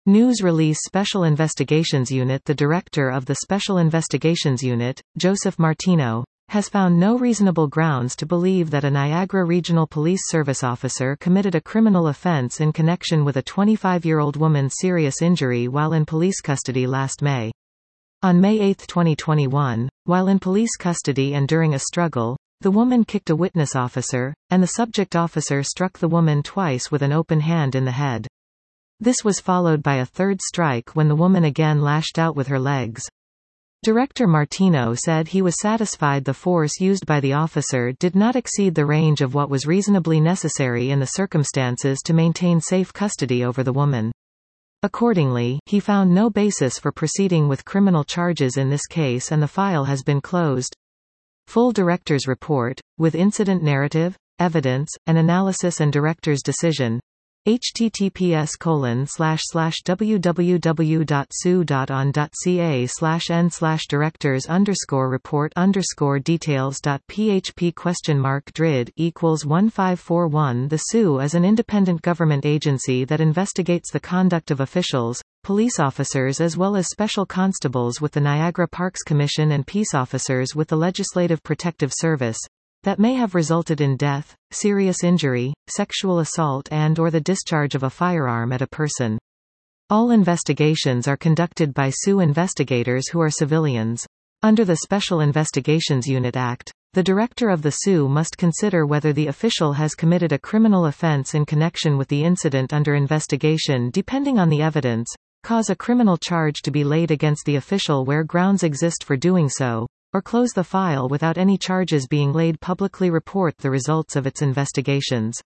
News release Special Investigations Unit. The director of the Special Investigations Unit, Joseph Martino, has found no reasonable grounds to believe that a Niagara Regional Police Service officer committed a criminal offense in connection with a 25-year-old woman's serious injury while in police custody last May. On May 8, 2021, while in police custody and during a struggle, the woman kicked a witness officer, and the subject officer struck the woman twice with an open hand in the head. This was followed by a third strike when the woman again lashed out with her legs. Director Martino said he was satisfied the force used by the officer did not exceed the range of what was reasonably necessary in the circumstances to maintain safe custody over the woman. Accordingly, he found no basis for proceeding with criminal charges in this case and the file has been closed. Full director's report, with incident narrative, evidence, and analysis and director's decision. https://www.sue.on.ca/n/directors_report_drid=1541. The SUE is an independent government agency that investigates the conduct of officials, police officers as well as special constables with the Niagara Parks Commission and peace officers with the Legislative Protective Service, that may have resulted in death, serious injury, sexual assault and/or the discharge of a firearm at a person. All investigations are conducted by SUE investigators who are civilians. Under the Special Investigations Unit Act, the director of the SUE must consider whether the official has committed a criminal offense in connection with the incident under investigation depending on the evidence, cause a criminal charge to be laid against the official where grounds exist for doing so, or close the file without any charges being laid, publicly report the results of its investigations.